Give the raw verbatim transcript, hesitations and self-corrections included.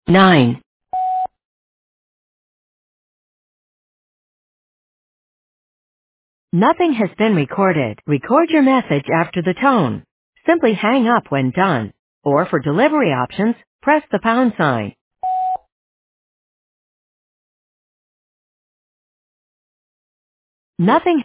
nine. Nothing has been recorded. Record your message after the tone. Simply hang up when done. Or for delivery options, press the pound sign. Nothing